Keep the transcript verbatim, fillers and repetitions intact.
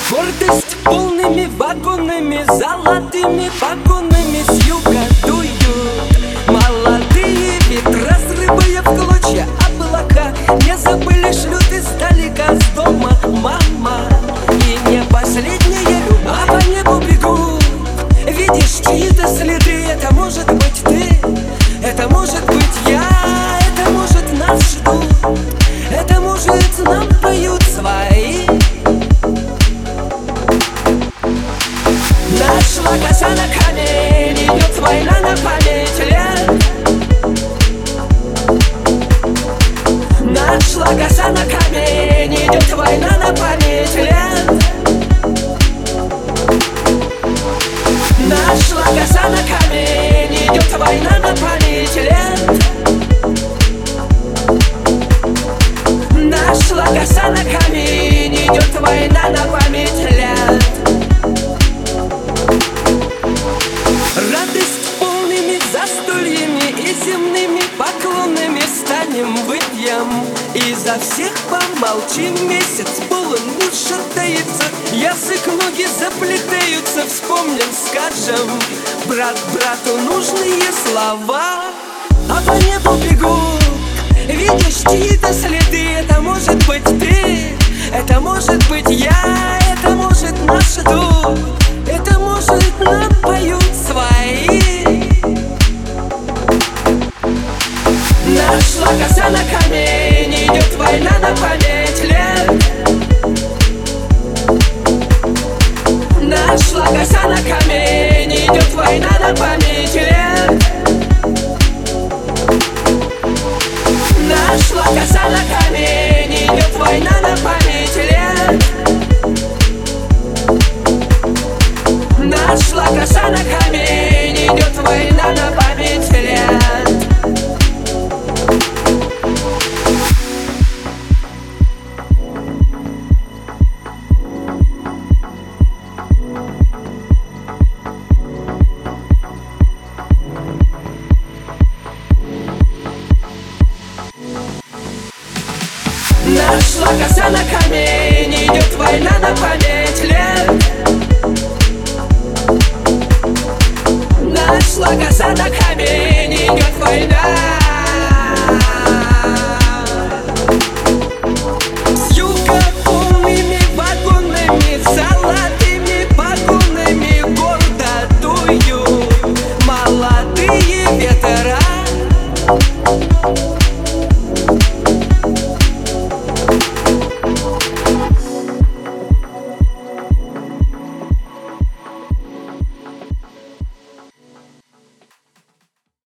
Гордость полными вагонами, золотыми погонами с юга дуют молодые ветра, срывая в клочья облака. Не забыли, шлют издалека с дома мама. И не последняя любовь, а по небу бегут. Видишь чьи-то следы, это может быть ты, это может быть я, это может нас ждут, это может нам поют свои. Нашла коса на камень, идет война на память лет. Нашла коса на камень, идет война на память лет. Нашла коса на камень, идет война на память лет. Нашла коса на камень, идет война на память лет. Радость полными застольями и земными поклонами станем выпьем. И за всех помолчим, месяц полон не шатается, язык, ноги заплетаются, вспомним, скажем брат брату нужные слова. А по небу бегут, видишь чьи-то следы, это может быть ты, это может быть я, это может нас ждут, это может нам поют свои. Нашла коса на камень, идет война на память лет. Нашла коса на камень, идет война на память.